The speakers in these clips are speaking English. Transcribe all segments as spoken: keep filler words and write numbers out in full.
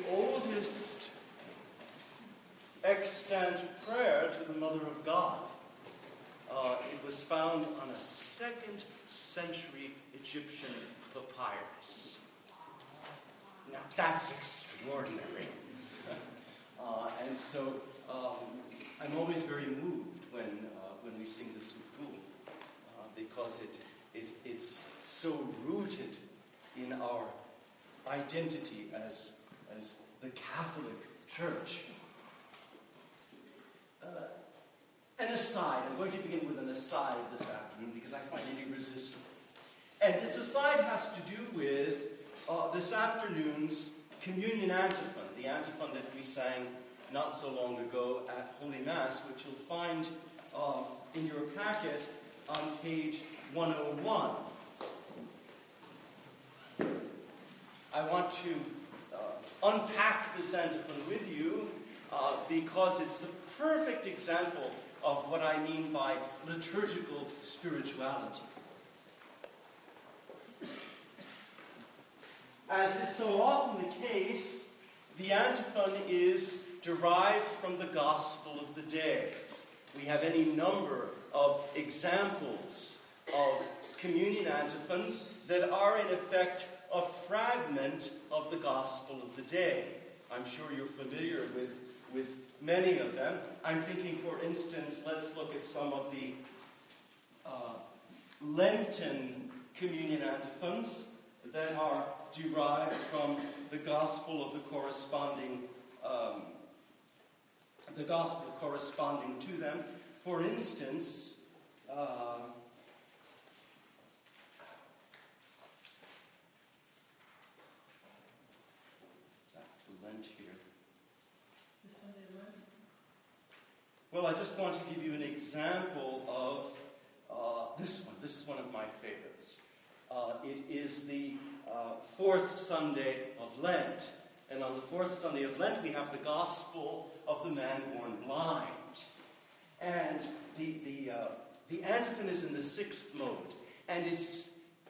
oldest extant prayer to the Mother of God. Uh, it was found on a second century Egyptian papyrus. Now that's extraordinary. uh, and so um, I'm always very moved when uh, when we sing the Suku, uh, because it, it it's so rooted in our identity as, as the Catholic Church. Uh, an aside, I'm going to begin with an aside this afternoon because I find it irresistible. And this aside has to do with uh, this afternoon's communion antiphon, the antiphon that we sang not so long ago at Holy Mass, which you'll find uh, in your packet on page one oh one. I want to uh, unpack this antiphon with you uh, because it's the perfect example of what I mean by liturgical spirituality. As is so often the case, the antiphon is derived from the gospel of the day. We have any number of examples of communion antiphons that are in effect a fragment of the gospel of the day. I'm sure you're familiar with, with many of them. I'm thinking, for instance, let's look at some of the uh, Lenten communion antiphons that are derived from the gospel of the corresponding, um, the gospel corresponding to them. For instance, uh, Lent here. The Sunday Lent? Well, I just want to give you an example of uh, this one. This is one of my favorites. Uh, it is the uh, fourth Sunday of Lent. And on the fourth Sunday of Lent, we have the gospel of the man born blind. And the, the, uh, the antiphon is in the sixth mode. And it's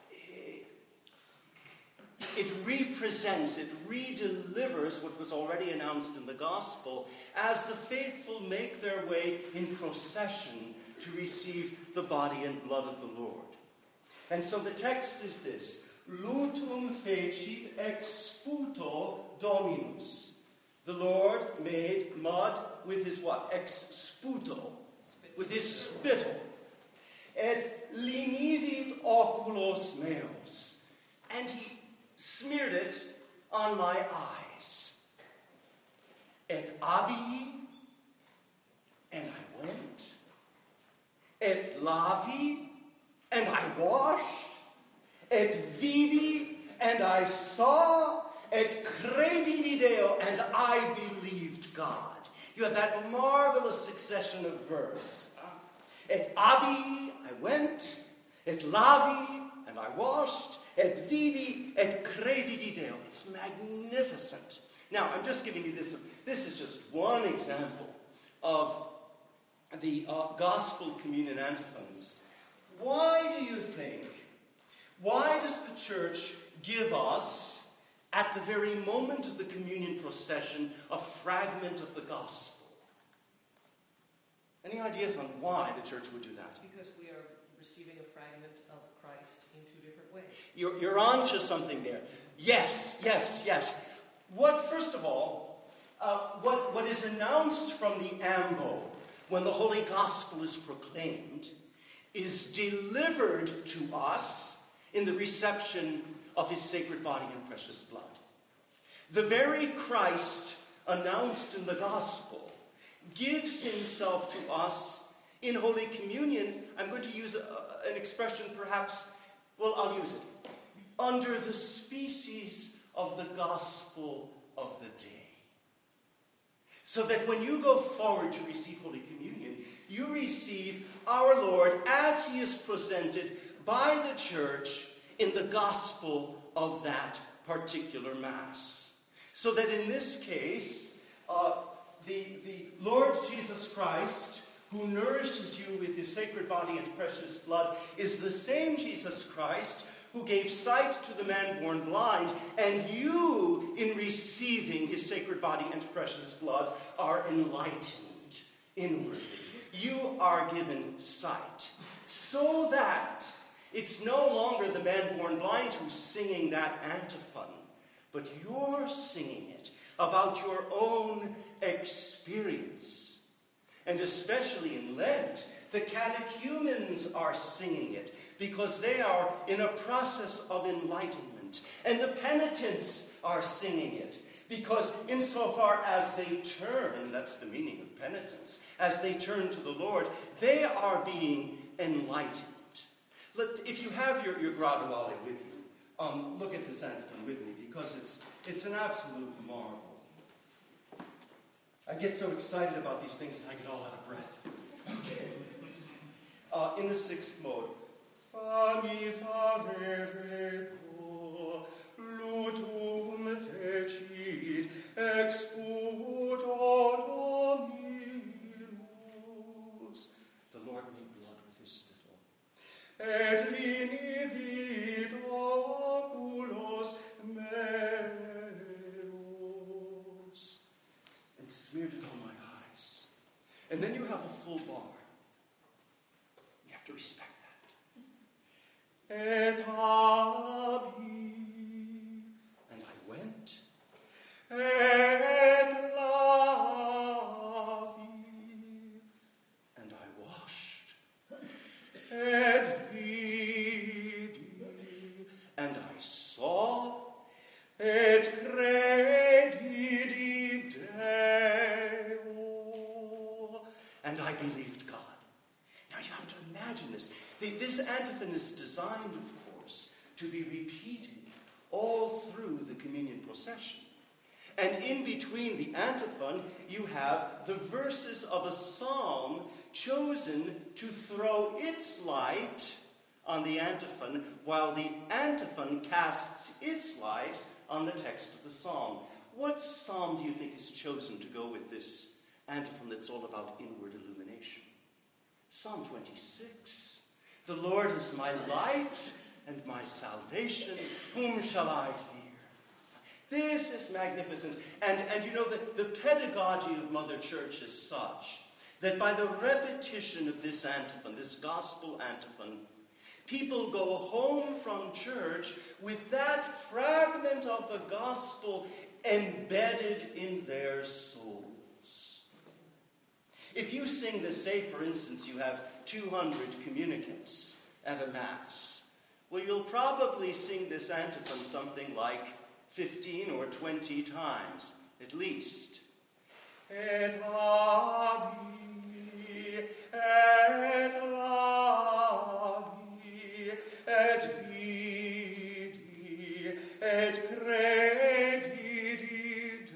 It represents, it redelivers what was already announced in the gospel as the faithful make their way in procession to receive the body and blood of the Lord. And so the text is this: Lutum fecit ex sputo Dominus. The Lord made mud with his what? Ex sputo. With his spittle. Et linivit oculos meos. And he smeared it on my eyes. Et abi, and I went. Et lavi, and I washed. Et vidi, and I saw. Et credidi Deo, and I believed God. You have that marvelous succession of verbs. Et abi, I went. Et lavi, and I washed. Et vidi, et credidi Deo. It's magnificent. Now, I'm just giving you this. This is just one example of the uh, gospel communion antiphons. Why do you think, why does the church give us, at the very moment of the communion procession, a fragment of the gospel? Any ideas on why the church would do that? Because we are receiving a fragment of Christ in two different ways. You're, you're on to something there. Yes, yes, yes. What, first of all, uh, what, what is announced from the ambo when the Holy Gospel is proclaimed is delivered to us in the reception of his sacred body and precious blood. The very Christ announced in the Gospel gives himself to us in Holy Communion. I'm going to use a, an expression perhaps, well, I'll use it. Under the species of the gospel of the day. So that when you go forward to receive Holy Communion, you receive our Lord as he is presented by the church in the gospel of that particular Mass. So that in this case, uh, the, the Lord Jesus Christ, who nourishes you with his sacred body and precious blood, is the same Jesus Christ who gave sight to the man born blind, and you, in receiving his sacred body and precious blood, are enlightened inwardly. You are given sight, so that it's no longer the man born blind who's singing that antiphon, but you're singing it about your own experience. And especially in Lent, the catechumens are singing it because they are in a process of enlightenment. And the penitents are singing it because insofar as they turn, that's the meaning of penitence, as they turn to the Lord, they are being enlightened. Let, if you have your, your Graduale with you, um, look at this antiphon with me because it's, it's an absolute marvel. I get so excited about these things that I get all out of breath. Okay. Uh, in the sixth mode. Fami farere po, lutum fecit, exput dominus. The Lord made blood with his spittle. Et linivit oculos meus. And smeared it on my eyes. And then you have a full bar. You have to respect that. Et abi. And I went. Et lavi. And I washed. Et vidi. And I saw. Et credidi Deo. And I believed God. Now you have to imagine this. This antiphon is designed, of course, to be repeated all through the communion procession. And in between the antiphon, you have the verses of a psalm chosen to throw its light on the antiphon, while the antiphon casts its light on the text of the psalm. What psalm do you think is chosen to go with this antiphon that's all about inward illumination? Psalm twenty-six. The Lord is my light and my salvation. Whom shall I fear? This is magnificent. And, and you know, that the pedagogy of Mother Church is such that by the repetition of this antiphon, this gospel antiphon, people go home from church with that fragment of the gospel embedded in their souls. If you sing the, say, for instance, you have two hundred communicants at a Mass, well, you'll probably sing this antiphon something like fifteen or twenty times, at least. Et abi, et lavi, et vidi, et credidi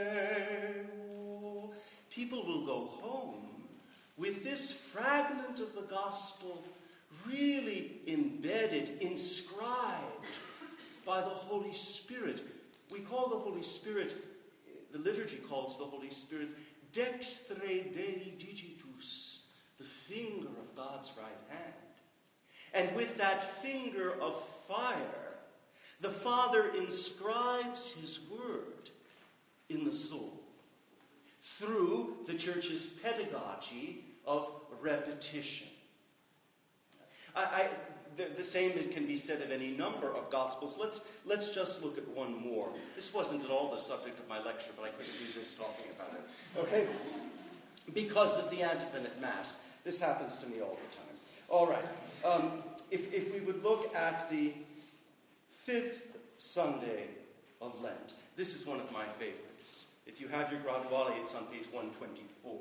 Deo. People will go home with this fragment of the gospel really embedded, inscribed by the Holy Spirit. We call the Holy Spirit, the liturgy calls the Holy Spirit dextre Dei digitus, the finger of God's right hand. And with that finger of fire, the Father inscribes his word in the soul through the Church's pedagogy of repetition. I, I, the, the same can be said of any number of Gospels. Let's, let's just look at one more. This wasn't at all the subject of my lecture, but I couldn't resist talking about it. Okay? Because of the antiphon at Mass. This happens to me all the time. All right. Um, if, if we would look at the fifth Sunday of Lent, this is one of my favorites. If you have your Graduale, it's on page one twenty-four.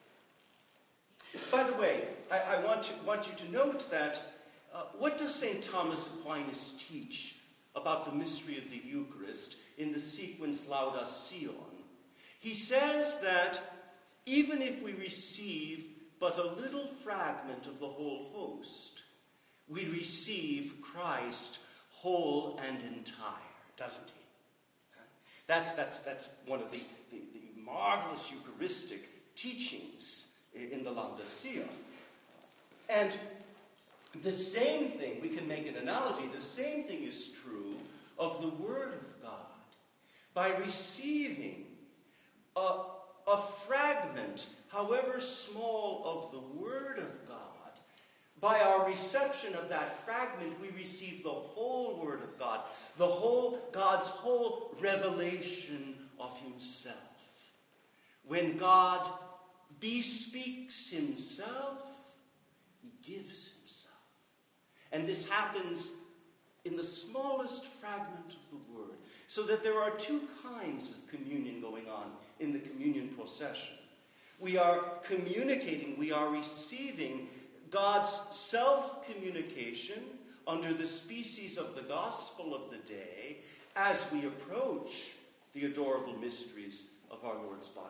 By the way, I, I want, to, want you to note that uh, what does Saint Thomas Aquinas teach about the mystery of the Eucharist in the sequence Laudae Sion? He says that even if we receive but a little fragment of the whole host, we receive Christ whole and entire, doesn't he? That's, that's, that's one of the, the, the marvelous Eucharistic teachings in the Laudae Sion. And The same thing, we can make an analogy, the same thing is true of the Word of God. By receiving a, a fragment, however small, of the Word of God, by our reception of that fragment, we receive the whole Word of God, the whole, God's whole revelation of Himself. When God bespeaks Himself, He gives Himself. And this happens in the smallest fragment of the Word. So that there are two kinds of communion going on in the communion procession. We are communicating, we are receiving God's self-communication under the species of the gospel of the day as we approach the adorable mysteries of our Lord's body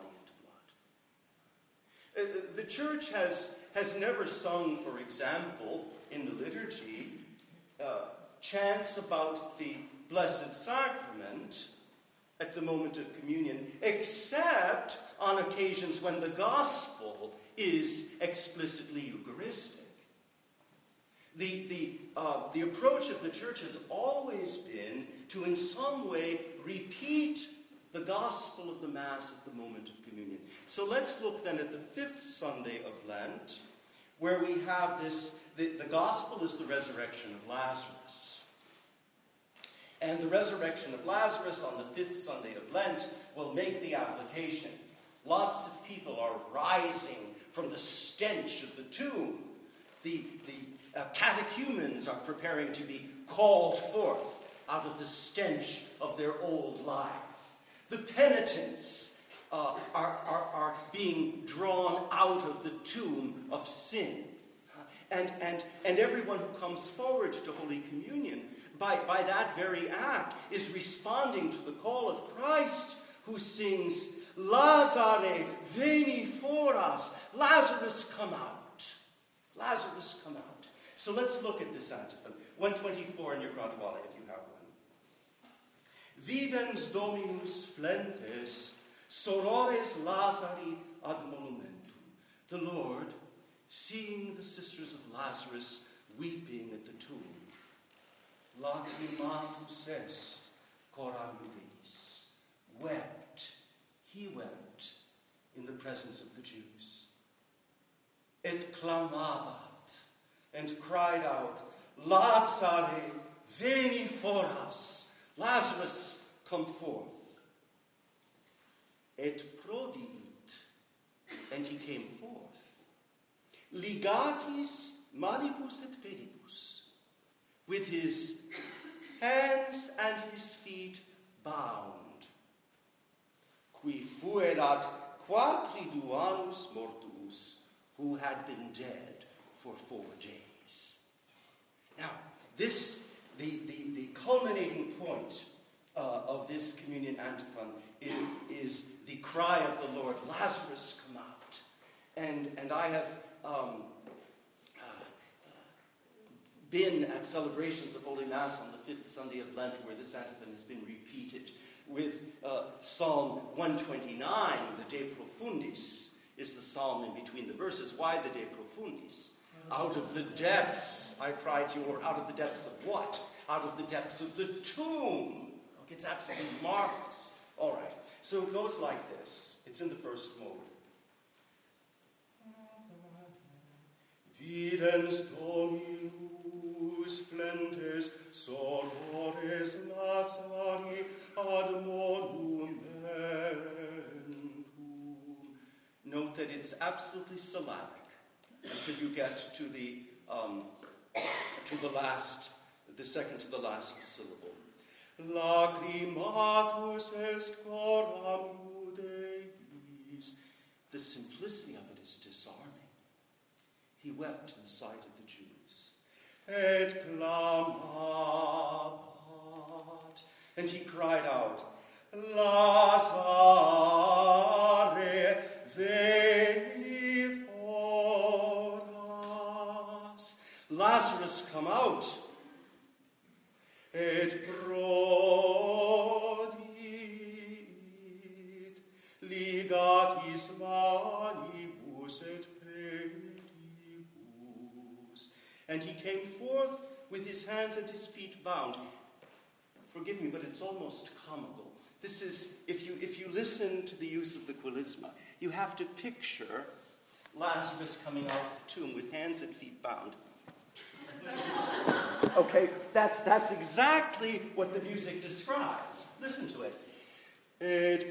and blood. The church has, has never sung, for example, in the liturgy, uh, chants about the Blessed Sacrament at the moment of communion, except on occasions when the gospel is explicitly Eucharistic. The, the, uh, the approach of the church has always been to in some way repeat the gospel of the Mass at the moment of communion. So let's look then at the fifth Sunday of Lent, where we have this, the, the gospel is the resurrection of Lazarus. And the resurrection of Lazarus on the fifth Sunday of Lent will make the application. Lots of people are rising from the stench of the tomb. The, the uh, catechumens are preparing to be called forth out of the stench of their old life. The penitents uh, are, are, are being drawn out of the tomb of sin. And, and, and everyone who comes forward to Holy Communion, by, by that very act, is responding to the call of Christ, who sings, Lazare, veni foras. Lazarus, come out. Lazarus, come out. So let's look at this antiphon. one twenty-four in your Graduale, if you have one. Videns Dominus flentes, sorores Lazari ad monumentum. The Lord, seeing the sisters of Lazarus weeping at the tomb, lacrimatus est coram Judaeis, wept, he wept in the presence of the Jews. Et clamabat, and cried out, Lazare, veni foras, Lazarus, come forth. Et prodiit, and he came forth. Ligatis manibus et pedibus, with his hands and his feet bound. Qui fuerat quatriduanus mortuus, who had been dead for four days. Now, this, the, the, the culminating point uh, of this communion antiphon is, is the cry of the Lord, Lazarus, come out. And, and I have um, uh, been at celebrations of Holy Mass on the fifth Sunday of Lent, where this antiphon has been repeated with uh, Psalm one twenty-nine, the De Profundis, is the psalm in between the verses. Why the De Profundis? Out of the depths, I cried to you, or out of the depths of what? Out of the depths of the tomb. Okay, it's absolutely marvelous. All right, so it goes like this. It's in the first mode. Videns Dominus flentes sorores Lazari ad monumentum. Note that it's absolutely syllabic until you get to the um, to the last, the second to the last syllable. Lacrimatus est coram Judaeis. The simplicity of it is disarming. He wept in the sight of the Jews. Et clamabat. And he cried out, Lazare, veni foras. Lazarus, come out. Et prodit ligatis manibus et pedibus. And he came forth with his hands and his feet bound. Forgive me, but it's almost comical. This is, if you if you listen to the use of the Qualisma, you have to picture Lazarus coming out of the tomb with hands and feet bound. Okay, that's that's exactly what the music describes. Listen to it. Et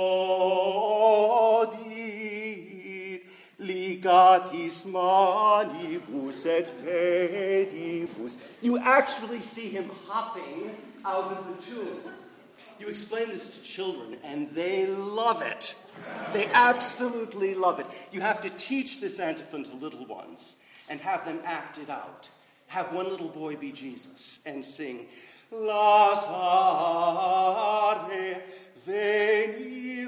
prodit ligatis manibus et pedibus. You actually see him hopping out of the tomb. You explain this to children, and they love it. They absolutely love it. You have to teach this antiphon to little ones and have them act it out. Have one little boy be Jesus and sing, Lazare veni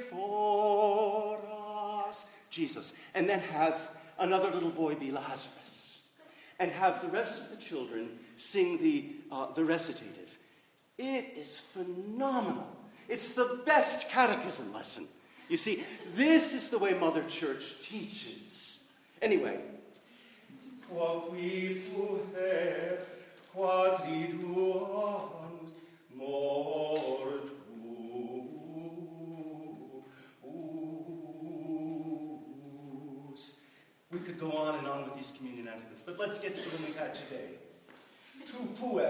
foras, Jesus. And then have another little boy be Lazarus. And have the rest of the children sing the, uh, the recitative. It is phenomenal. It's the best catechism lesson. You see, this is the way Mother Church teaches. Anyway, quaquifuit quadriduant mortuus. We could go on and on with these communion antiphons, but let's get to the one we had today. Tu pue.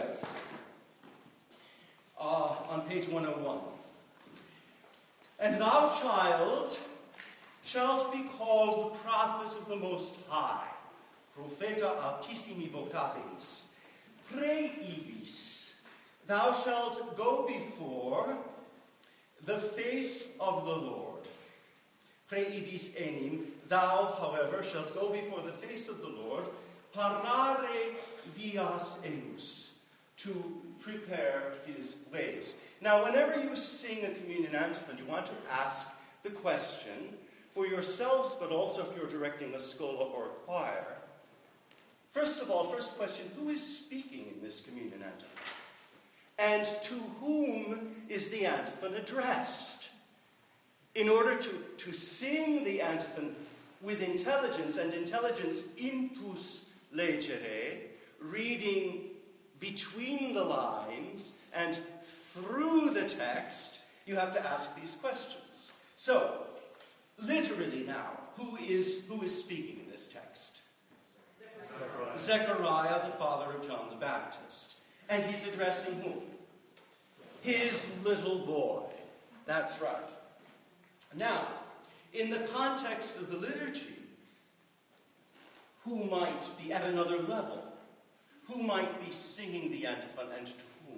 Uh, on page one oh one. And thou, child, shalt be called the prophet of the Most High, Propheta altissimi vocatis, pre ibis. Thou shalt go before the face of the Lord. Pre ibis enim. Thou, however, shalt go before the face of the Lord, parare vias eus, to prepare his ways. Now, whenever you sing a communion antiphon, you want to ask the question for yourselves, but also if you're directing a schola or a choir. First of all, first question, who is speaking in this communion antiphon? And to whom is the antiphon addressed? In order to, to sing the antiphon with intelligence, and intelligence intus legere, reading between the lines and through the text, you have to ask these questions. So, literally now, who is, who is speaking in this text? Zechariah. Zechariah, the father of John the Baptist. And he's addressing whom? His little boy. That's right. Now, in the context of the liturgy, who might be at another level? Who might be singing the antiphon, and to whom?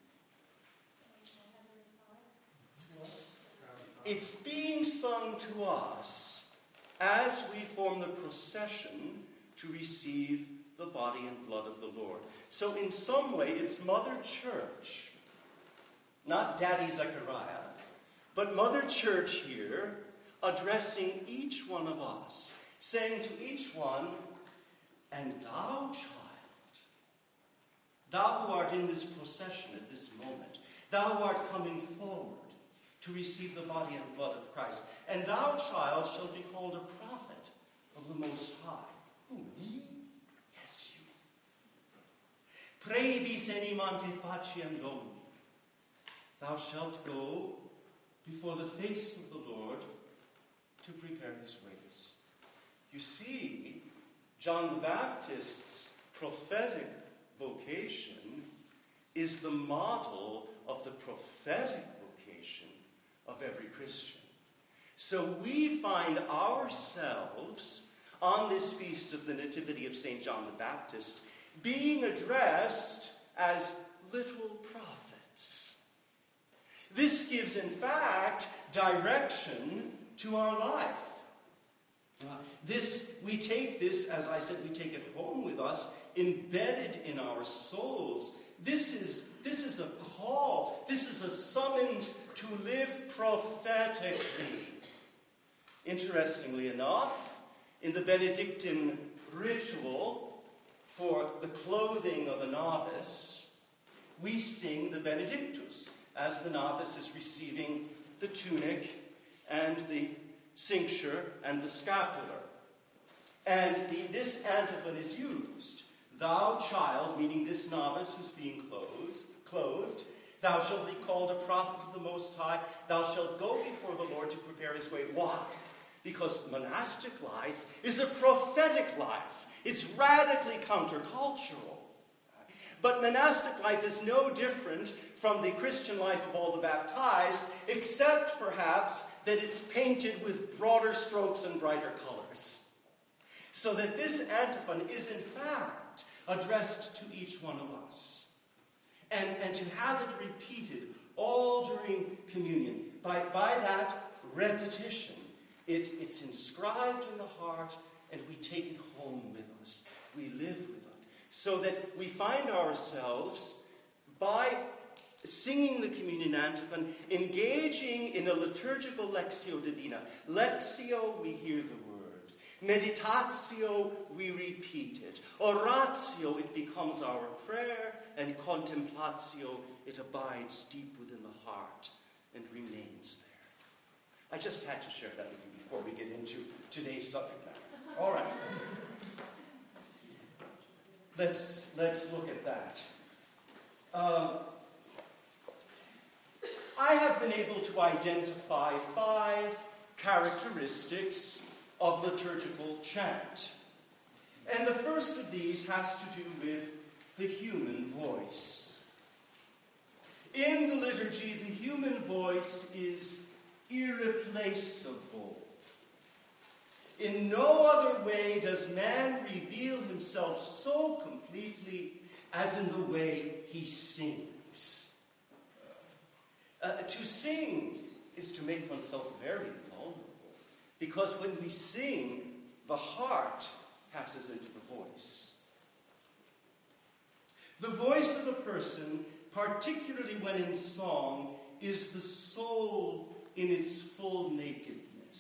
To us. It's being sung to us as we form the procession to receive the body and blood of the Lord. So in some way, it's Mother Church, not Daddy Zechariah, but Mother Church here addressing each one of us, saying to each one, and thou, child, thou who art in this procession at this moment, thou who art coming forward to receive the body and blood of Christ, and thou, child, shalt be called a prophet of the Most High. Who, me? Yes, you. Praebis enim ante faciem Domini. Thou shalt go before the face of the Lord to prepare his ways. You see, John the Baptist's prophetic vocation is the model of the prophetic vocation of every Christian. So we find ourselves on this feast of the Nativity of Saint John the Baptist being addressed as little prophets. This gives, in fact, direction to our life. This, we take this, as I said, we take it home with us, embedded in our souls. This is, this is a call. This is a summons to live prophetically. Interestingly enough, in the Benedictine ritual for the clothing of a novice, we sing the Benedictus as the novice is receiving the tunic and the cincture and the scapular. And the, this antiphon is used. Thou child, meaning this novice who's being clothed, clothed, thou shalt be called a prophet of the Most High. Thou shalt go before the Lord to prepare his way. Why? Because monastic life is a prophetic life. It's radically countercultural. But monastic life is no different from the Christian life of all the baptized, except perhaps that it's painted with broader strokes and brighter colors. So that this antiphon is in fact addressed to each one of us. And, and to have it repeated all during communion, by, by that repetition, it, it's inscribed in the heart, and we take it home with us. We live with it. So that we find ourselves, by singing the communion antiphon, engaging in a liturgical lectio divina. Lectio, we hear the word. Meditatio, we repeat it. Oratio, it becomes our prayer. And contemplatio, it abides deep within the heart and remains there. I just had to share that with you before we get into today's subject matter. All right. Let's, let's look at that. Uh, I have been able to identify five characteristics of liturgical chant. And the first of these has to do with the human voice. In the liturgy, the human voice is irreplaceable. In no other way does man reveal himself so completely as in the way he sings. Uh, to sing is to make oneself very vulnerable, because when we sing, the heart passes into the voice. The voice of a person, particularly when in song, is the soul in its full nakedness.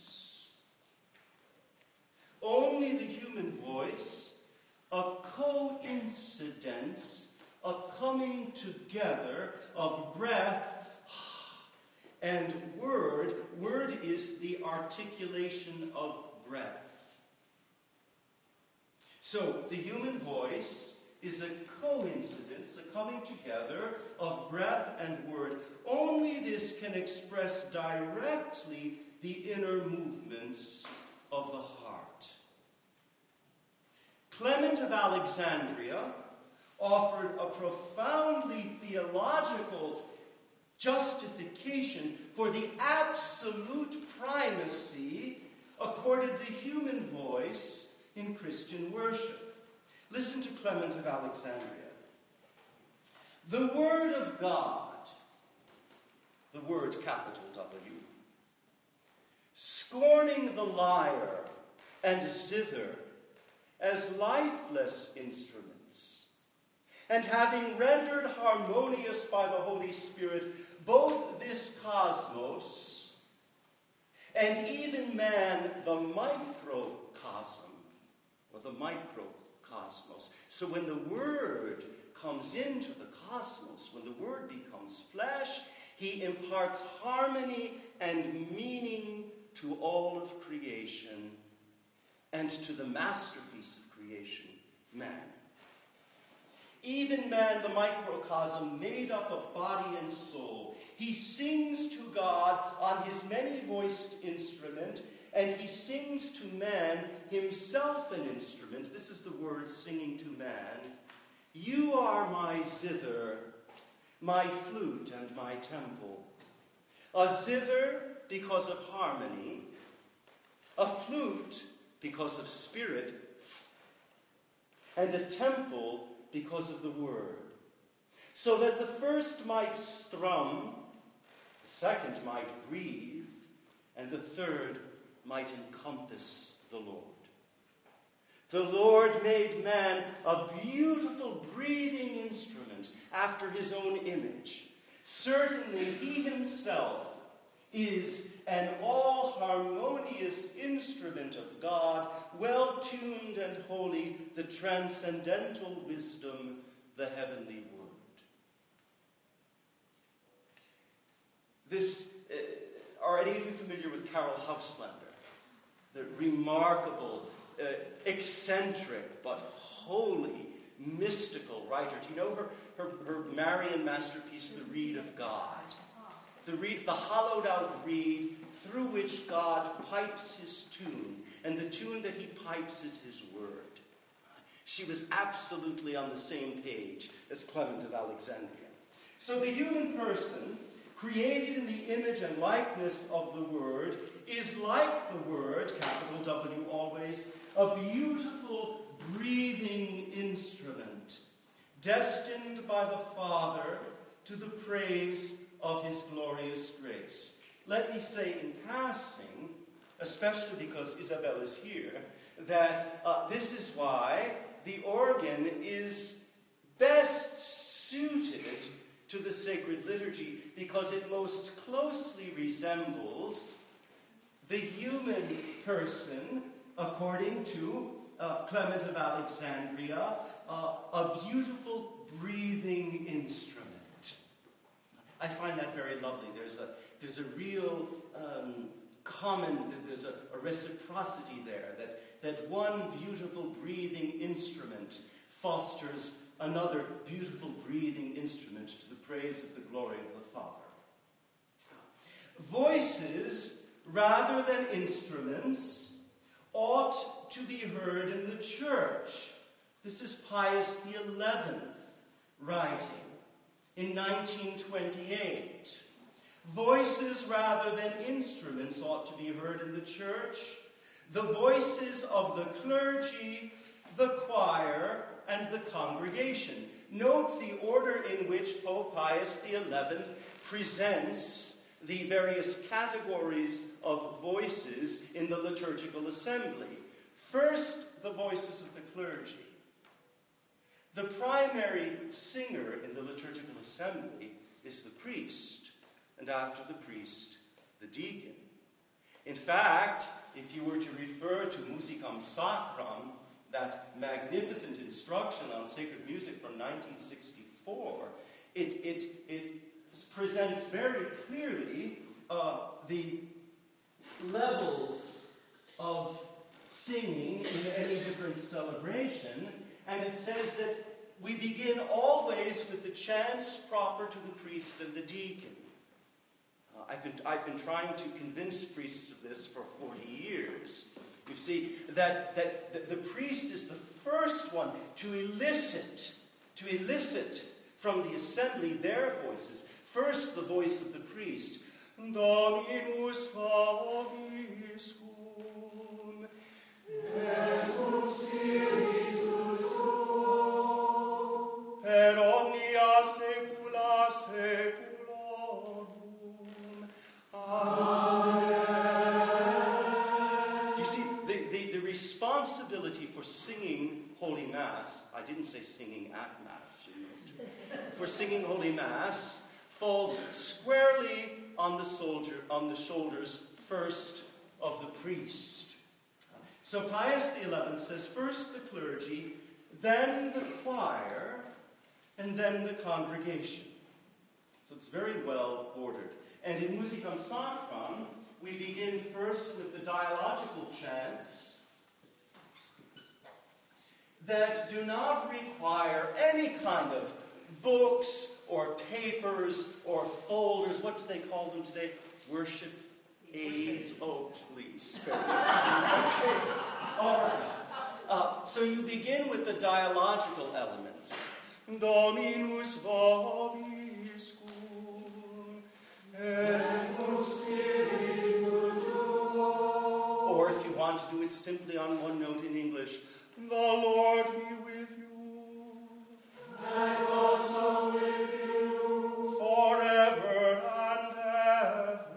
Only the human voice, a coincidence, a coming together of breath and word. Word is the articulation of breath. So the human voice is a coincidence, a coming together of breath and word. Only this can express directly the inner movements of the heart. Clement of Alexandria offered a profoundly theological justification for the absolute primacy accorded the human voice in Christian worship. Listen to Clement of Alexandria. The Word of God, the word capital W, scorning the lyre and zither as lifeless instruments, and having rendered harmonious by the Holy Spirit both this cosmos and even man, the microcosm, or the microcosmos. So when the Word comes into the cosmos, when the Word becomes flesh, he imparts harmony and meaning to all of creation and to the masterpiece of creation, man. Even man, the microcosm, made up of body and soul, he sings to God on his many-voiced instrument, and he sings to man, himself an instrument. This is the word singing to man. You are my zither, my flute, and my temple. A zither because of harmony, a flute because of spirit, and a temple because of the word. So that the first might strum, the second might breathe, and the third might encompass the Lord. The Lord made man a beautiful breathing instrument after his own image. Certainly he himself is an all-harmonious instrument of God, well-tuned and holy, the transcendental wisdom, the heavenly word. This, uh, are any of you familiar with Carol Hauslander? The remarkable, uh, eccentric, but holy mystical writer. Do you know her, her, her Marian masterpiece, The Reed of God? The reed, the hollowed-out reed through which God pipes his tune, and the tune that he pipes is his word. She was absolutely on the same page as Clement of Alexandria. So the human person, created in the image and likeness of the Word, is like the Word, capital W always, a beautiful breathing instrument, destined by the Father to the praise of his glorious grace. Let me say in passing, especially because Isabel is here, that uh, this is why the organ is best suited to the sacred liturgy, because it most closely resembles the human person, according to uh, Clement of Alexandria, uh, a beautiful breathing instrument. I find that very lovely. There's a there's a real um, common, there's a, a reciprocity there, that, that one beautiful breathing instrument fosters another beautiful breathing instrument to the praise of the glory of the Father. Voices, rather than instruments, ought to be heard in the church. This is Pius the eleventh writing in nineteen twenty-eight. Voices rather than instruments ought to be heard in the church. The voices of the clergy, the choir, and the congregation. Note the order in which Pope Pius the eleventh presents the various categories of voices in the liturgical assembly. First, the voices of the clergy. The primary singer in the liturgical assembly is the priest, and after the priest, the deacon. In fact, if you were to refer to Musicam Sacram, that magnificent instruction on sacred music from nineteen sixty-four, it, it, it presents very clearly uh, the levels of singing in any different celebration, and it says that we begin always with the chants proper to the priest and the deacon. Uh, I've been, I've been trying to convince priests of this for forty years. You see, that, that the, the priest is the first one to elicit, to elicit from the assembly their voices. First, the voice of the priest. Dominus vobiscum, et cum spiritu tuo, per omnia saecula saeculorum. Amen. Do you see, the, the, the responsibility for singing Holy Mass, I didn't say singing at Mass, you know, for singing Holy Mass, falls squarely on the soldier, on the shoulders first of the priest. So Pius the eleventh says first the clergy, then the choir, and then the congregation. So it's very well ordered. And in Musicam Sacram, we begin first with the dialogical chants that do not require any kind of books or papers or folders. What do they call them today? Worship aids. Oh, please spare me. Okay. All right. Uh, so you begin with the dialogical elements. Dominus vobiscum, et cum spiritu tuo. Or if you want to do it simply on one note in English, the Lord be with you. And also with you, forever and ever.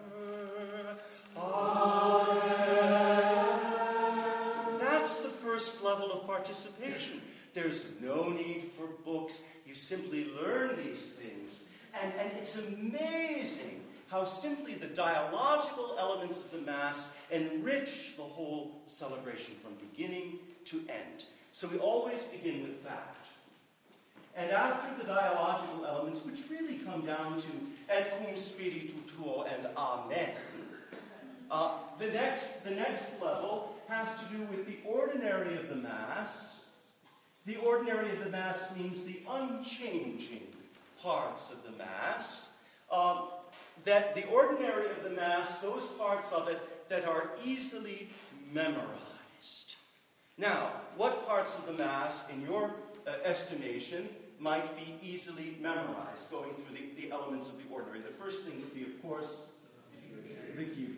Amen. That's the first level of participation. There's no need for books. You simply learn these things. And, and it's amazing how simply the dialogical elements of the Mass enrich the whole celebration from beginning to end. So we always begin with that. And after the dialogical elements, which really come down to et cum spiritu tuo and amen, uh, the next the next level has to do with the ordinary of the Mass, The ordinary of the Mass means the unchanging parts of the Mass. Um, that the ordinary of the Mass, those parts of it that are easily memorized. Now, what parts of the Mass, in your uh, estimation, might be easily memorized, going through the, the elements of the ordinary? The first thing would be, of course, the Kyrie.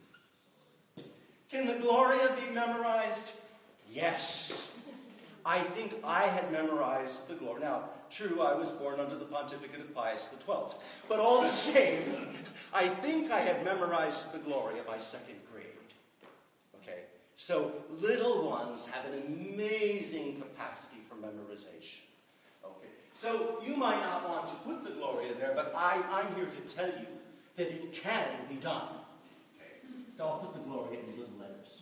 Can the Gloria be memorized? Yes. I think I had memorized the Gloria. Now, true, I was born under the pontificate of Pius the twelfth. But all the same, I think I had memorized the Gloria by second grade. Okay? So, little ones have an amazing capacity for memorization. Okay? So, you might not want to put the Gloria there, but I, I'm here to tell you that it can be done. Okay? So, I'll put the Gloria in little letters.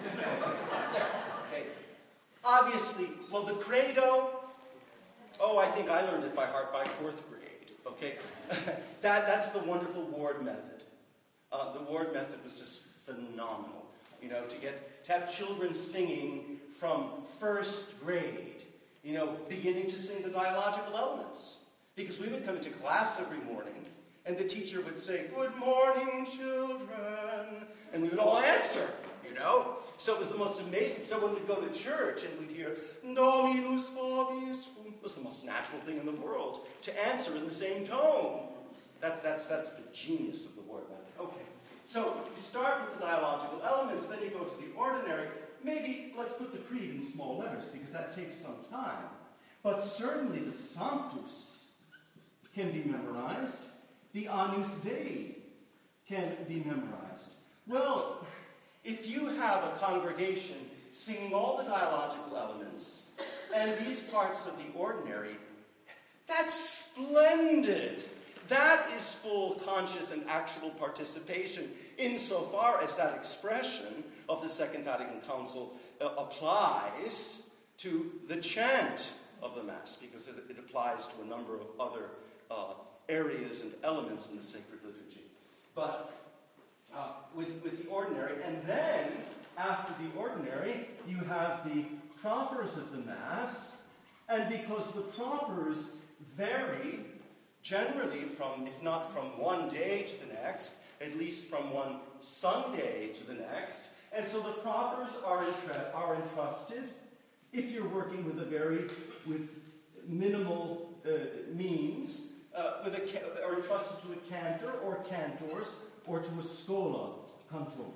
There. Okay? Obviously, well, the Credo, oh, I think I learned it by heart by fourth grade, okay? that, that's the wonderful Ward method. Uh, the Ward method was just phenomenal, you know, to get, to have children singing from first grade, you know, beginning to sing the dialogical elements. Because we would come into class every morning, and the teacher would say, "Good morning, children," and we would all answer, you know? So it was the most amazing. So when we'd go to church and we'd hear, "Dominus vobiscum," it was the most natural thing in the world to answer in the same tone. That, that's, that's the genius of the word method. Okay, so you start with the dialogical elements, then you go to the ordinary. Maybe let's put the creed in small letters, because that takes some time. But certainly the Sanctus can be memorized. The Agnus Dei can be memorized. Well, if you have a congregation singing all the dialogical elements and these parts of the ordinary, that's splendid. That is full conscious and actual participation, insofar as that expression of the Second Vatican Council uh, applies to the chant of the Mass, because it, it applies to a number of other uh, areas and elements in the sacred liturgy. But Uh, with, with the ordinary, and then, after the ordinary, you have the propers of the Mass, and because the propers vary, generally from, if not from one day to the next, at least from one Sunday to the next, and so the propers are, entra- are entrusted, if you're working with a very, with minimal uh, means, uh, with a, are entrusted to a cantor or cantors, or to a schola cantorum.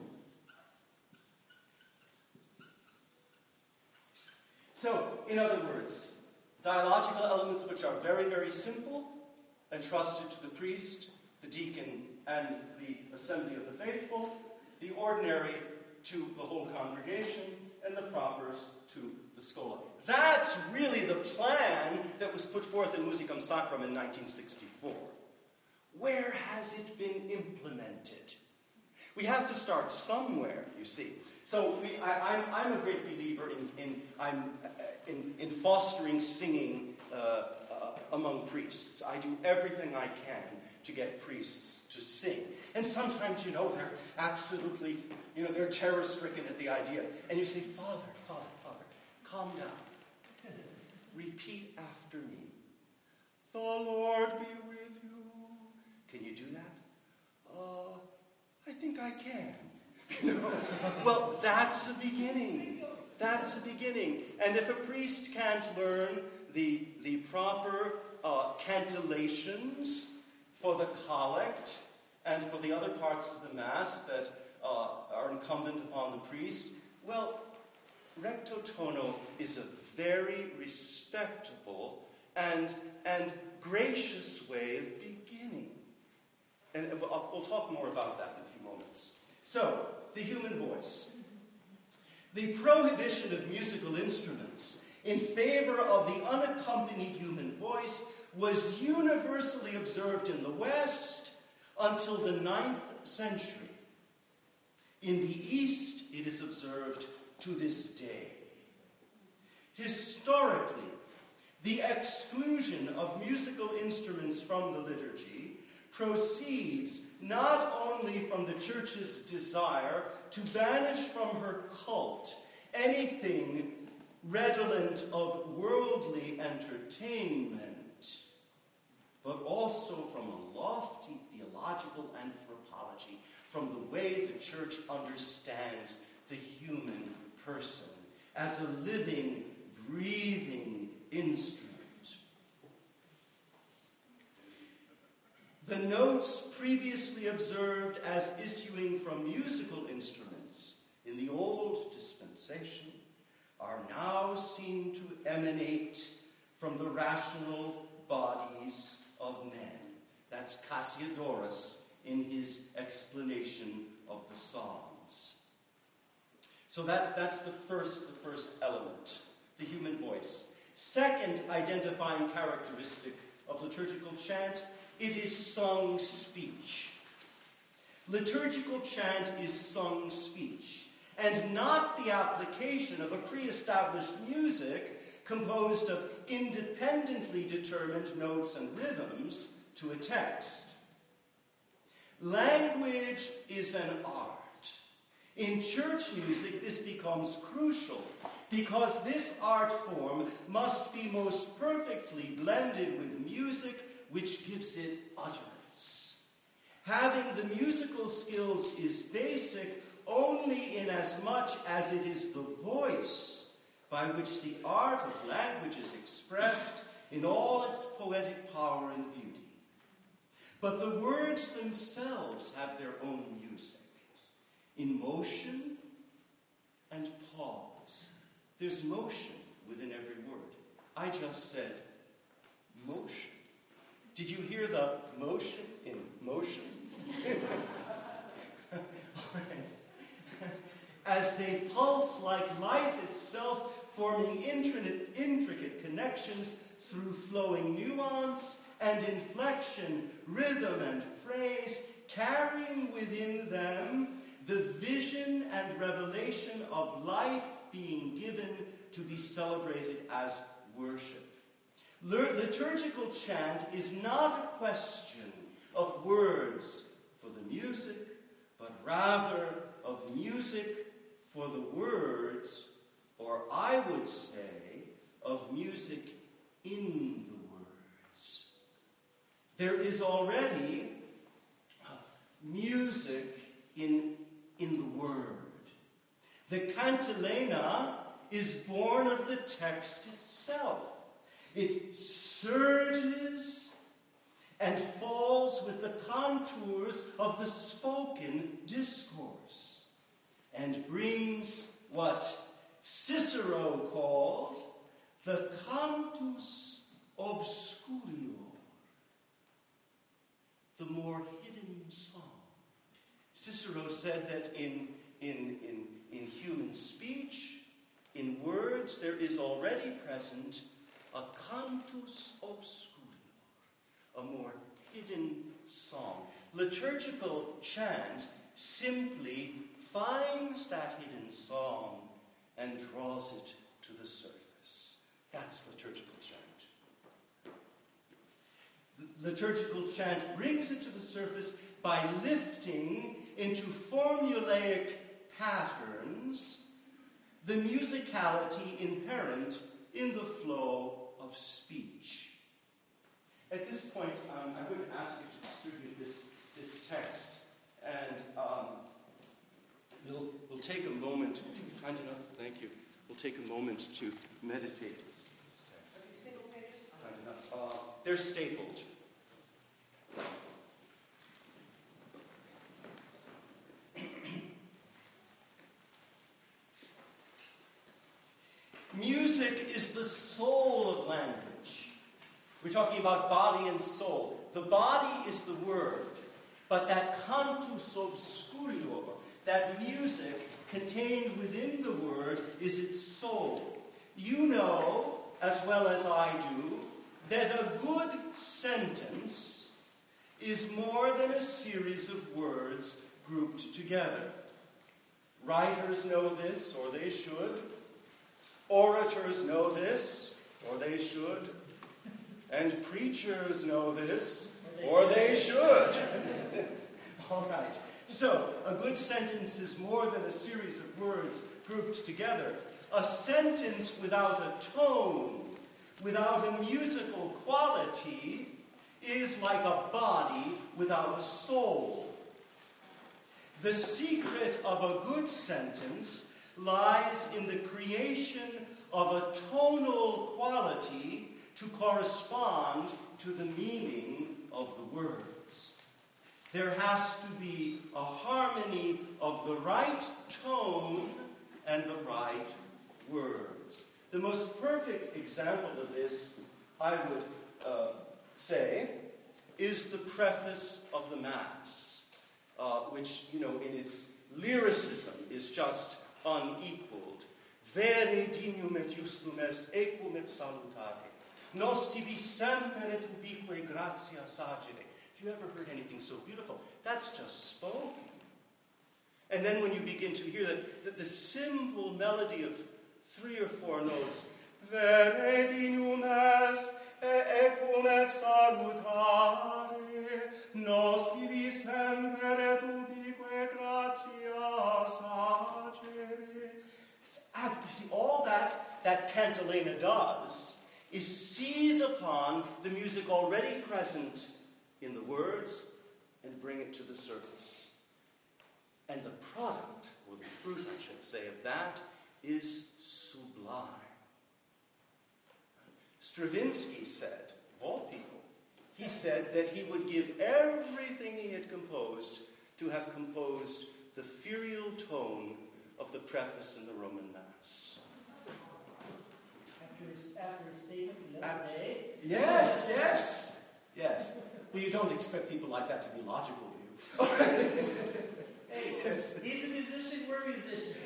So, in other words, dialogical elements which are very, very simple, entrusted to the priest, the deacon, and the assembly of the faithful, the ordinary to the whole congregation, and the propers to the schola. That's really the plan that was put forth in Musicam Sacram in nineteen sixty-four. Where has it been implemented? We have to start somewhere, you see. So we, I, I'm, I'm a great believer in, in, I'm, uh, in, in fostering singing uh, uh, among priests. I do everything I can to get priests to sing. And sometimes, you know, they're absolutely, you know, they're terror-stricken at the idea. And you say, "Father, Father, Father, calm down. Repeat after me. The Lord be with you." Can you do that? Uh, I think I can. You know? Well, that's a beginning. That's a beginning. And if a priest can't learn the, the proper uh, cantillations for the collect and for the other parts of the Mass that uh, are incumbent upon the priest, well, recto tono is a very respectable and, and gracious way of beginning. And we'll, we'll talk more about that in a few moments. So, the human voice. The prohibition of musical instruments in favor of the unaccompanied human voice was universally observed in the West until the ninth century. In the East, it is observed to this day. Historically, the exclusion of musical instruments from the liturgy proceeds not only from the Church's desire to banish from her cult anything redolent of worldly entertainment, but also from a lofty theological anthropology, from the way the church understands the human person as a living, breathing instrument. The notes previously observed as issuing from musical instruments in the old dispensation are now seen to emanate from the rational bodies of men. That's Cassiodorus in his explanation of the Psalms. So that's, that's the first, the first element, the human voice. Second identifying characteristic of liturgical chant, it is sung speech. Liturgical chant is sung speech, and not the application of a pre-established music composed of independently determined notes and rhythms to a text. Language is an art. In church music, this becomes crucial because this art form must be most perfectly blended with music which gives it utterance. Having the musical skills is basic only in as much as it is the voice by which the art of language is expressed in all its poetic power and beauty. But the words themselves have their own music, in motion and pause. There's motion within every word. I just said motion. Did you hear the motion in motion? All right. As they pulse like life itself, forming intricate, intricate connections through flowing nuance and inflection, rhythm and phrase, carrying within them the vision and revelation of life being given to be celebrated as worship. Liturgical chant is not a question of words for the music, but rather of music for the words, or I would say, of music in the words. There is already music in, in the word. The cantilena is born of the text itself. It surges and falls with the contours of the spoken discourse and brings what Cicero called the cantus obscurior, the more hidden song. Cicero said that in, in, in, in human speech, in words, there is already present a cantus obscurior, a more hidden song. Liturgical chant simply finds that hidden song and draws it to the surface. That's liturgical chant. Liturgical chant brings it to the surface by lifting into formulaic patterns the musicality inherent in the flow of speech. At this point, um, I would ask you to distribute this, this text, and um, we'll, we'll take a moment. Would you be kind enough? Thank you. We'll take a moment to meditate this, this text. Are these single pages? Kind enough. Uh, they're stapled. Music is the soul of language. We're talking about body and soul. The body is the word, but that cantus obscurior, that music contained within the word, is its soul. You know, as well as I do, that a good sentence is more than a series of words grouped together. Writers know this, or they should. Orators know this, or they should. And preachers know this, or they should. All right. So, a good sentence is more than a series of words grouped together. a sentence without a tone, without a musical quality, is like a body without a soul. The secret of a good sentence lies in the creation of a tonal quality to correspond to the meaning of the words. There has to be a harmony of the right tone and the right words. The most perfect example of this, I would uh, say, is the preface of the Mass, uh, which, you know, in its lyricism is just unequaled. Vere dignum et justum est equum et salutare. Nos tibi semper et ubique gratia sagere. If you ever heard anything so beautiful, that's just spoken. And then when you begin to hear that, that the simple melody of three or four notes, Vere dignum est equum et salutare, nos tibi semper et ubique gratia sagere. It's, you see, all that that cantilena does is seize upon the music already present in the words and bring it to the surface. And the product, or the fruit, I should say, of that is sublime. Stravinsky said, of all people, he said that he would give everything he had composed to have composed the ferial tone of the preface in the Roman Mass. After his, after his statement the other day? Yes, yes, yes. Well, you don't expect people like that to be logical, do you? Hey, yes. He's a musician, we're musicians.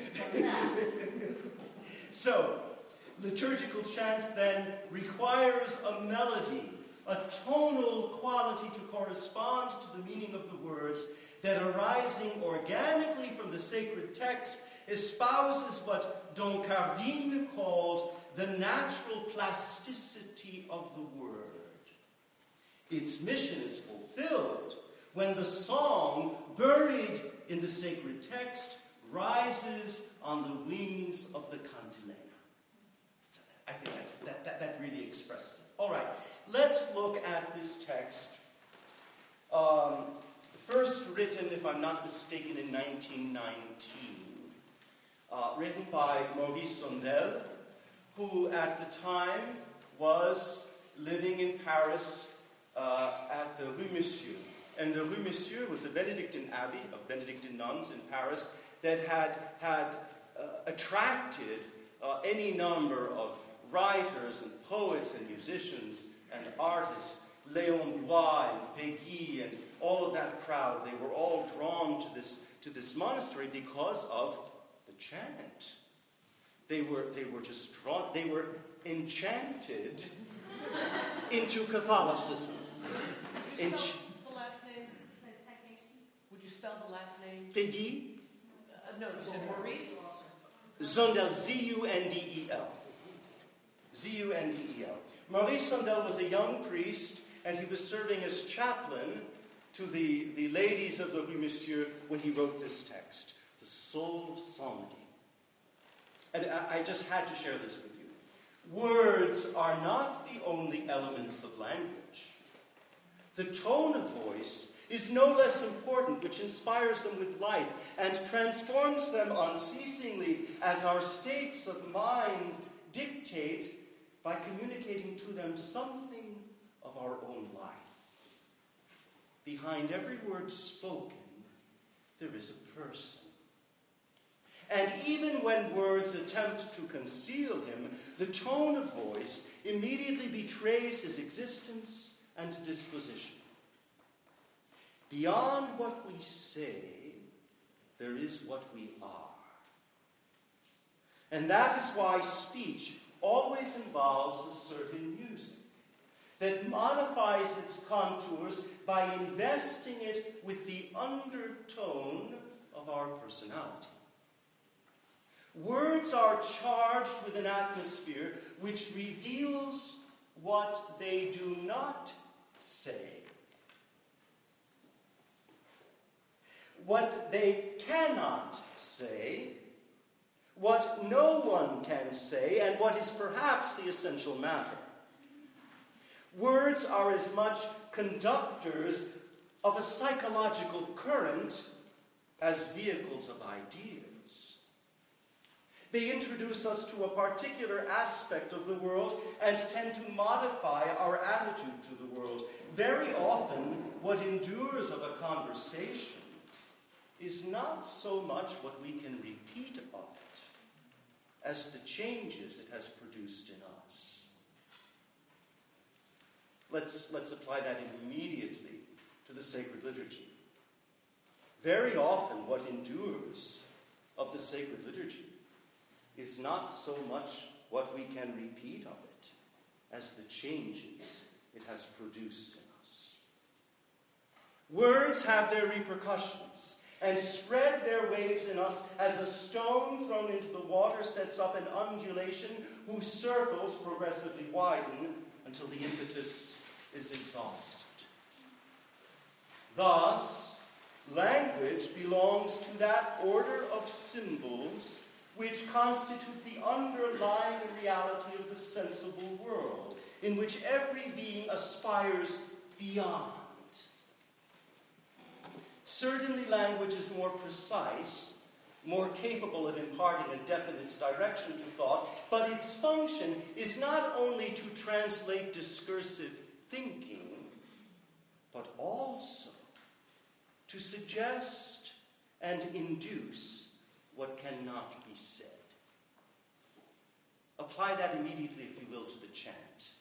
So, liturgical chant then requires a melody, a tonal quality to correspond to the meaning of the words that, arising organically from the sacred text, espouses what Don Cardin called the natural plasticity of the word. Its mission is fulfilled when the song, buried in the sacred text, rises on the wings of the cantilena. I think that's, that, that, that really expresses it. All right, let's look at this text. Um, first written, if I'm not mistaken, in nineteen nineteen. Uh, written by Maurice Sondel, who at the time was living in Paris uh, at the Rue Monsieur. And the Rue Monsieur was a Benedictine abbey of Benedictine nuns in Paris that had, had uh, attracted uh, any number of writers and poets and musicians and artists, Léon Bloy and Péguy and all of that crowd. They were all drawn to this, to this monastery because of the chant. They were, they were just drawn, they were enchanted into Catholicism. Would you Ench- spell the last name? Would you spell the last name? Péguy, Uh, no, you said Maurice? Sondel, Z U N D E L. Z U N D E L. Maurice Sondel was a young priest, and he was serving as chaplain to the, the ladies of the Rue Monsieur when he wrote this text, the Soul of Psalmody. And I, I just had to share this with you. Words are not the only elements of language. The tone of voice is no less important, which inspires them with life and transforms them unceasingly as our states of mind dictate by communicating to them something of our own life. Behind every word spoken, there is a person. And even when words attempt to conceal him, the tone of voice immediately betrays his existence and disposition. Beyond what we say, there is what we are. And that is why speech always involves a certain music that modifies its contours by investing it with the undertone of our personality. Words are charged with an atmosphere which reveals what they do not say. What they cannot say, what what no one can say and what is perhaps the essential matter. Words are as much conductors of a psychological current as vehicles of ideas. They introduce us to a particular aspect of the world and tend to modify our attitude to the world. Very often, what endures of a conversation is not so much what we can repeat of it as the changes it has produced in us. Let's, let's apply that immediately to the sacred liturgy. Very often, what endures of the sacred liturgy is not so much what we can repeat of it as the changes it has produced in us. Words have their repercussions and spread their waves in us as a stone thrown into the water sets up an undulation whose circles progressively widen until the impetus is exhausted. Thus, language belongs to that order of symbols which constitute the underlying reality of the sensible world, in which every being aspires beyond. Certainly, language is more precise, more capable of imparting a definite direction to thought, but its function is not only to translate discursive thinking, but also to suggest and induce what cannot be said. Apply that immediately, if you will, to the chant.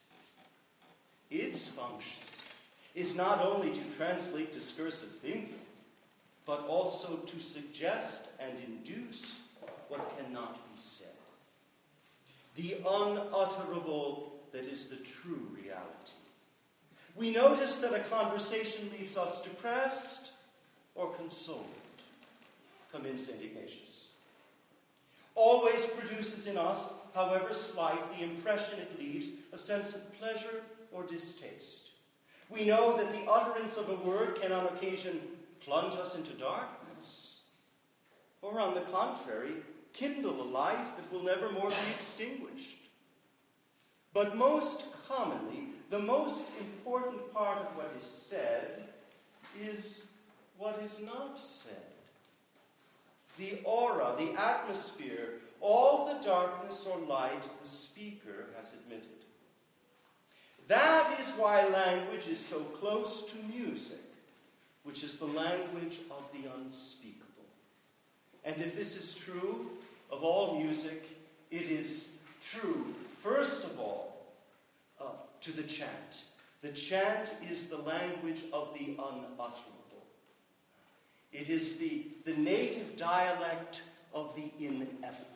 Its function is not only to translate discursive thinking, but also to suggest and induce what cannot be said. The unutterable that is the true reality. We notice that a conversation leaves us depressed or consoled. Come in, Saint Ignatius. Always produces in us, however slight, the impression it leaves, a sense of pleasure or distaste. We know that the utterance of a word can on occasion plunge us into darkness, or on the contrary, kindle a light that will never more be extinguished. But most commonly, the most important part of what is said is what is not said. The aura, the atmosphere, all the darkness or light the speaker has admitted. That is why language is so close to music, which is the language of the unspeakable. And if this is true of all music, it is true, first of all, uh, to the chant. The chant is the language of the unutterable. It is the, the native dialect of the ineffable.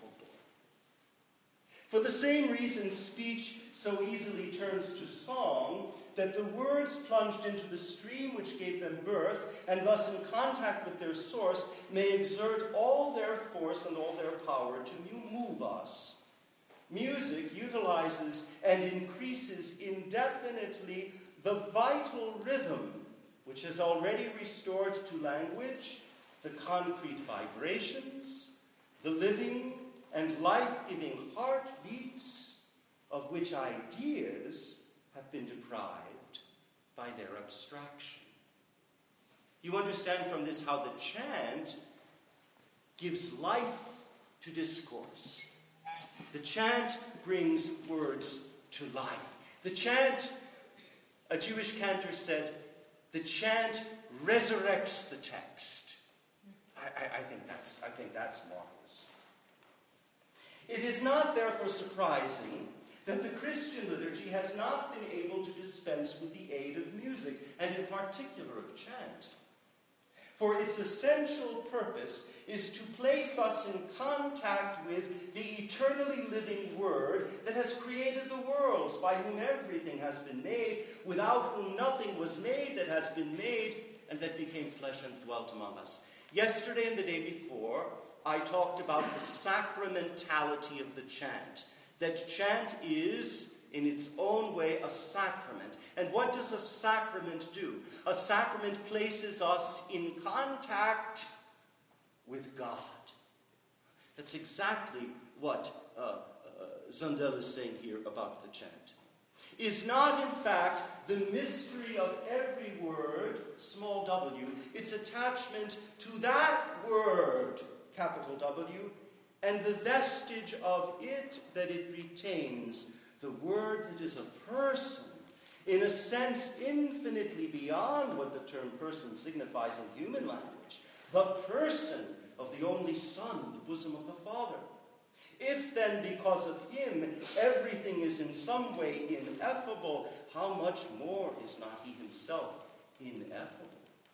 For the same reason, speech so easily turns to song, that the words plunged into the stream which gave them birth, and thus in contact with their source, may exert all their force and all their power to move us. Music utilizes and increases indefinitely the vital rhythm which has already restored to language the concrete vibrations, the living and life-giving heartbeats of which ideas have been deprived by their abstraction. You understand from this how the chant gives life to discourse. The chant brings words to life. The chant, a Jewish cantor said, the chant resurrects the text. I, I, I think that's I think that's marvelous. It is not therefore surprising that the Christian liturgy has not been able to dispense with the aid of music, and in particular of chant. For its essential purpose is to place us in contact with the eternally living Word that has created the worlds, by whom everything has been made, without whom nothing was made that has been made, and that became flesh and dwelt among us. Yesterday and the day before, I talked about the sacramentality of the chant. That chant is, in its own way, a sacrament. And what does a sacrament do? A sacrament places us in contact with God. That's exactly what uh, uh, Zundel is saying here about the chant. Is not, in fact, the mystery of every word, small w, its attachment to that word, capital W, and the vestige of it that it retains, the word that is a person, in a sense infinitely beyond what the term person signifies in human language, the person of the only Son in the bosom of the Father. If then, because of him, everything is in some way ineffable, how much more is not he himself ineffable?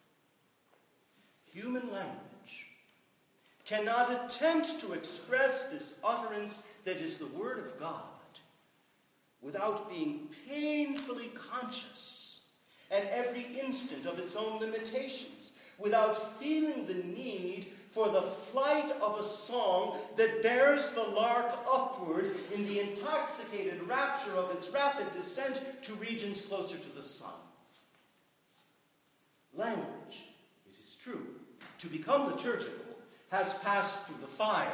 Human language cannot attempt to express this utterance that is the Word of God without being painfully conscious at every instant of its own limitations, without feeling the need for the flight of a song that bears the lark upward in the intoxicated rapture of its rapid descent to regions closer to the sun. Language, it is true, to become liturgical, has passed through the fire,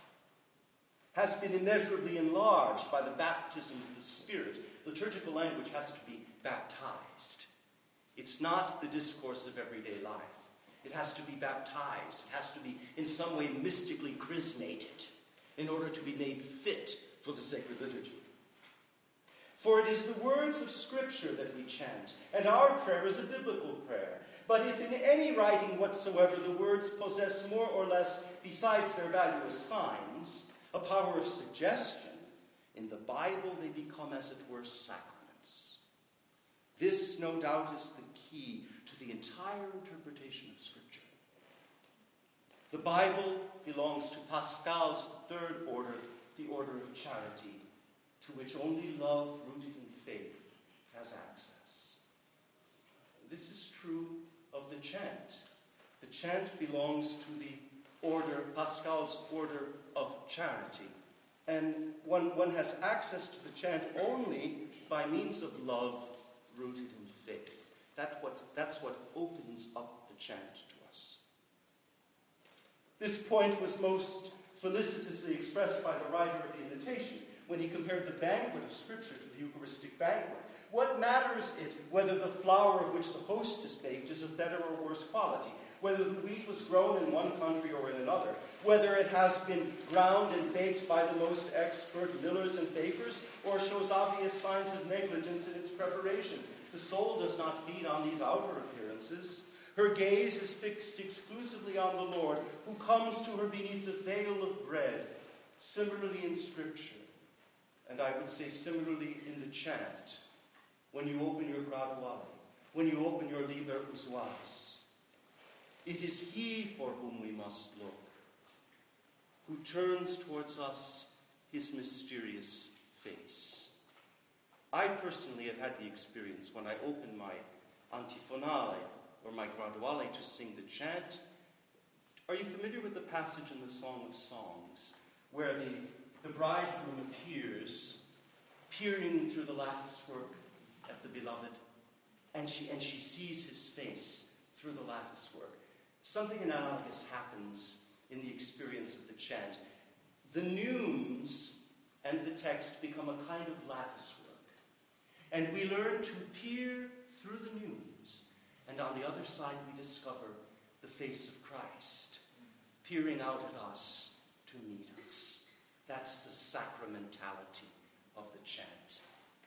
has been immeasurably enlarged by the baptism of the Spirit. Liturgical language has to be baptized. It's not the discourse of everyday life. It has to be baptized. It has to be in some way mystically chrismated in order to be made fit for the sacred liturgy. For it is the words of Scripture that we chant, and our prayer is a biblical prayer. But if in any writing whatsoever the words possess more or less, besides their value as signs, a power of suggestion, in the Bible they become, as it were, sacraments. This, no doubt, is the key to the entire interpretation of Scripture. The Bible belongs to Pascal's third order, the order of charity, to which only love rooted in faith has access. This is true of the chant. The chant belongs to the order, Pascal's order of charity. And one, one has access to the chant only by means of love rooted in faith. That what's, that's what opens up the chant to us. This point was most felicitously expressed by the writer of the Invitation when he compared the banquet of Scripture to the Eucharistic banquet. What matters it whether the flour of which the host is baked is of better or worse quality, whether the wheat was grown in one country or in another, whether it has been ground and baked by the most expert millers and bakers, or shows obvious signs of negligence in its preparation? The soul does not feed on these outer appearances. Her gaze is fixed exclusively on the Lord, who comes to her beneath the veil of bread. Similarly in Scripture, and I would say similarly in the chant, when you open your Graduale, when you open your Liber Usualis, it is he for whom we must look, who turns towards us his mysterious face. I personally have had the experience when I open my Antiphonale or my Graduale to sing the chant. Are you familiar with the passage in the Song of Songs where the, the bridegroom appears, peering through the latticework at the beloved, and she, and she sees his face through the latticework? Something analogous happens in the experience of the chant. The neumes and the text become a kind of latticework. And we learn to peer through the neumes. And on the other side we discover the face of Christ, peering out at us to meet us. That's the sacramentality of the chant.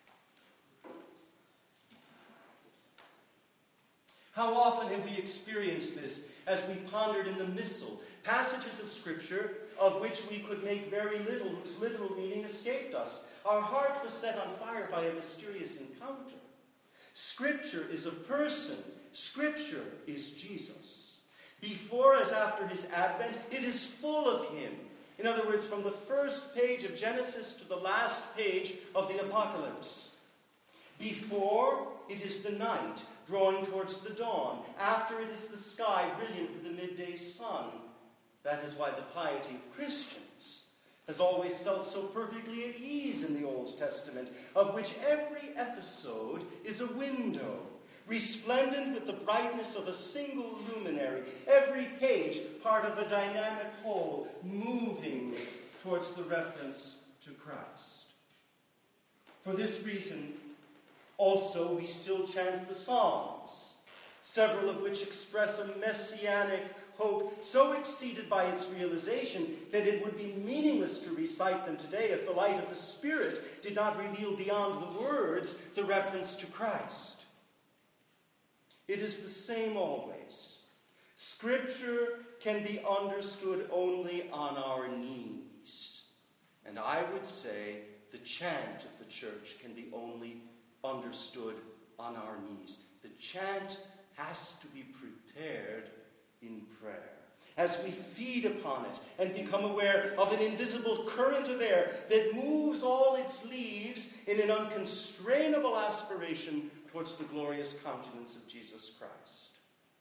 How often have we experienced this as we pondered in the Missal, passages of Scripture of which we could make very little, whose literal meaning escaped us? Our heart was set on fire by a mysterious encounter. Scripture is a person. Scripture is Jesus. Before as after his advent, it is full of him. In other words, from the first page of Genesis to the last page of the Apocalypse. Before, it is the night, drawing towards the dawn. After, it is the sky, brilliant with the midday sun. That is why the piety of Christians has always felt so perfectly at ease in the Old Testament, of which every episode is a window, resplendent with the brightness of a single luminary, every page part of a dynamic whole, moving towards the reference to Christ. For this reason, also, we still chant the Psalms, several of which express a messianic hope so exceeded by its realization that it would be meaningless to recite them today if the light of the Spirit did not reveal beyond the words the reference to Christ. It is the same always. Scripture can be understood only on our knees. And I would say the chant of the church can be only understood on our knees. The chant has to be prepared in prayer. As we feed upon it and become aware of an invisible current of air that moves all its leaves in an unconstrainable aspiration towards the glorious countenance of Jesus Christ.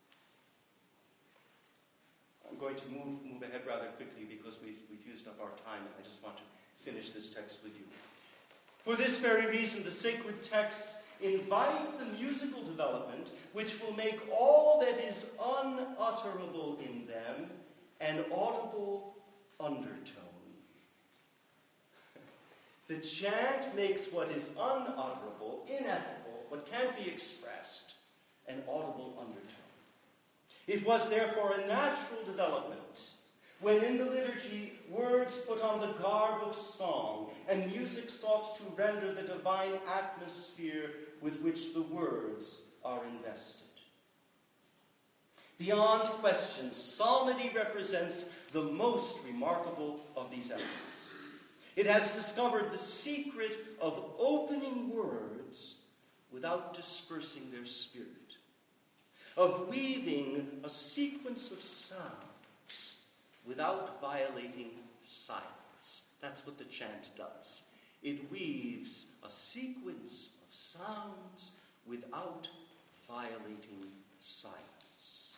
I'm going to move, move ahead rather quickly because we've, we've used up our time, and I just want to finish this text with you. For this very reason, the sacred texts invite the musical development which will make all that is unutterable in them an audible undertone. The chant makes what is unutterable, ineffable, what can't be expressed, an audible undertone. It was therefore a natural development when in the liturgy words put on the garb of song and music sought to render the divine atmosphere with which the words are invested. Beyond question, psalmody represents the most remarkable of these efforts. It has discovered the secret of opening words without dispersing their spirit, of weaving a sequence of sounds without violating silence. That's what the chant does. It weaves a sequence of sounds without violating silence.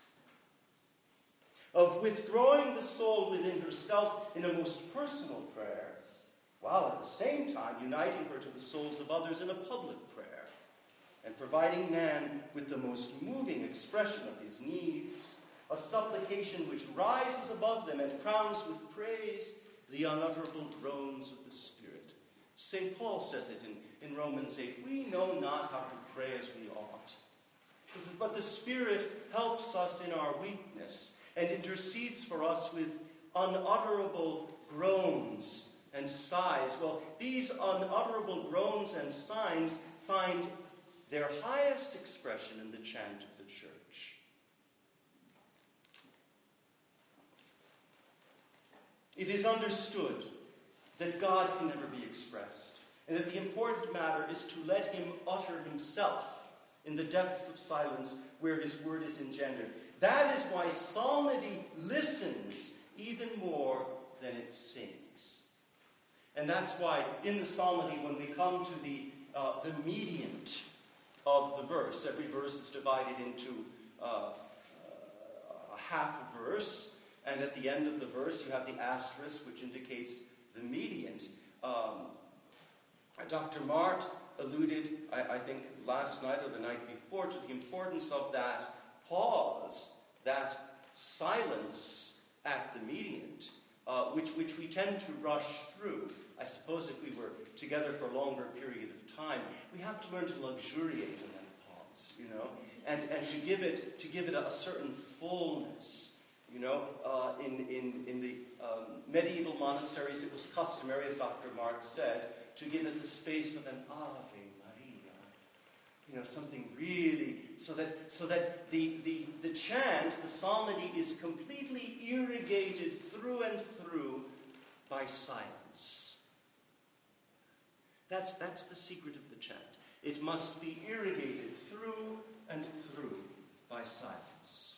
Of withdrawing the soul within herself in a most personal prayer, while at the same time uniting her to the souls of others in a public prayer, and providing man with the most moving expression of his needs, a supplication which rises above them and crowns with praise the unutterable groans of the Spirit. Saint Paul says it in, in Romans eight, we know not how to pray as we ought, but the Spirit helps us in our weakness and intercedes for us with unutterable groans and sighs. Well, these unutterable groans and sighs find their highest expression in the chant of the church. It is understood that God can never be expressed, and that the important matter is to let him utter himself in the depths of silence where his word is engendered. That is why psalmody listens even more than it sings. And that's why in the psalmody, when we come to the, uh, the mediant of the verse, every verse is divided into uh, uh, a half a verse, and at the end of the verse you have the asterisk which indicates the mediant. Um, Doctor Mart alluded, I, I think last night or the night before, to the importance of that pause, that silence at the mediant, uh, which, which we tend to rush through. I suppose if we were together for a longer period of time, we have to learn to luxuriate in that pause, you know, and, and to give it to give it a, a certain fullness. You know, uh, in, in, in the um, medieval monasteries, it was customary, as Doctor Mart said, to give it the space of an Ave Maria. You know, something really, so that so that the, the, the chant, the psalmody, is completely irrigated through and through by silence. That's, that's the secret of the chant. It must be irrigated through and through by silence.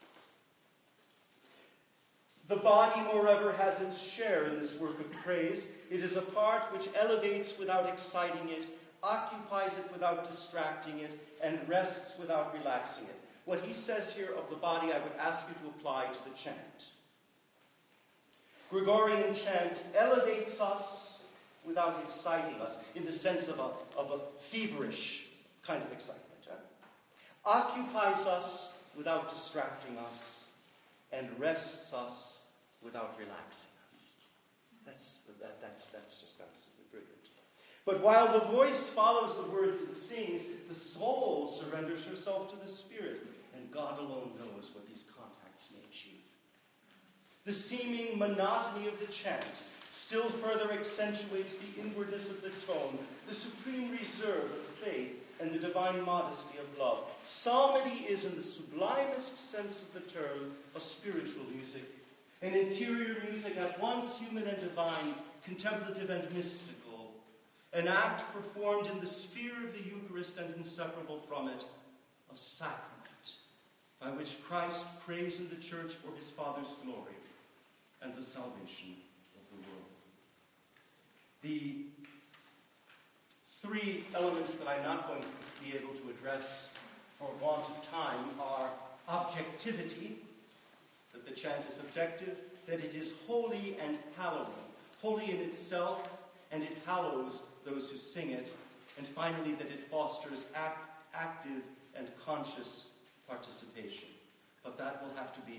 The body, moreover, has its share in this work of praise. It is a part which elevates without exciting it, occupies it without distracting it, and rests without relaxing it. What he says here of the body, I would ask you to apply to the chant. Gregorian chant elevates us without exciting us, in the sense of a, of a feverish kind of excitement. Huh? occupies us without distracting us, and rests us without relaxing us. That's, that, that's, that's just absolutely brilliant. But while the voice follows the words it sings, the soul surrenders herself to the Spirit, and God alone knows what these contacts may achieve. The seeming monotony of the chant still further accentuates the inwardness of the tone, the supreme reserve of faith, and the divine modesty of love. Psalmody is, in the sublimest sense of the term, a spiritual music, an interior music at once human and divine, contemplative and mystical, an act performed in the sphere of the Eucharist and inseparable from it, a sacrament by which Christ prays in the church for his Father's glory and the salvation of the world. The three elements that I'm not going to be able to address for want of time are objectivity, that the chant is objective, that it is holy and hallowing, holy in itself, and it hallows those who sing it, and finally that it fosters act, active and conscious participation. But that will have to be